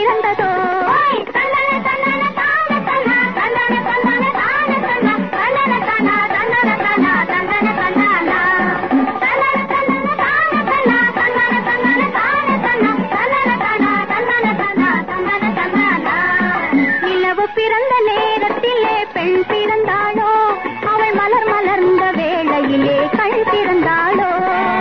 பிறந்ததோ நிலவு பிறந்த நேரத்திலே பெண் பிறந்தாளோ அவள் மலர் மலர்ந்த வேளையிலே கண் பிறந்தாளோ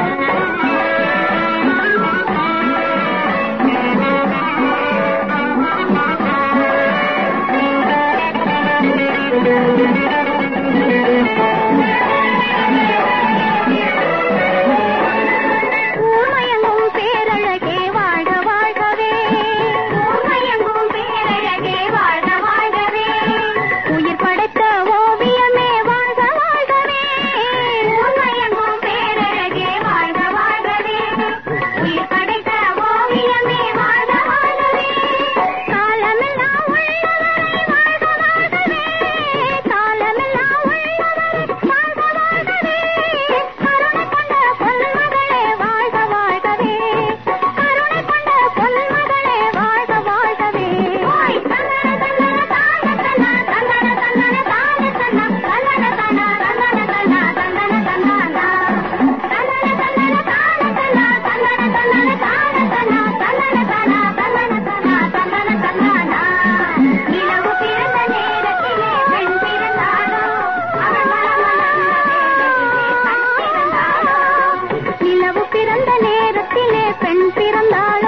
ஊர்மயங்கும் பேரழகே வாழ்க வாழ்கவே ஊர்மயங்கும் பேரழகே வாழ்க வாழ்கவே உயிர் படைத்த ஓவியமே வாழ்க வாழ்கவே ஊர்மயங்கும் பேரழகே வாழ்க வாழ்கவே உயிர் படைத்த ஓவியமே வாழ்க வாழ்கவே காலமெல்லாம் உள்ளவரை வாழ்க வாழ்கவே காலமெல்லாம் உள்ளவரை வாழ்க வாழ்கவே கருணை கொண்ட பொன்மகளே வாழ்க வாழ்கவே கருணை கொண்ட பொன்மகளே வாழ்க வாழ்கவே நிலவு பிறந்த நேரத்திலே பெண் பிறந்தாளோ அவள் நிலவு பிறந்த நேரத்திலே பெண் பிறந்தாளோ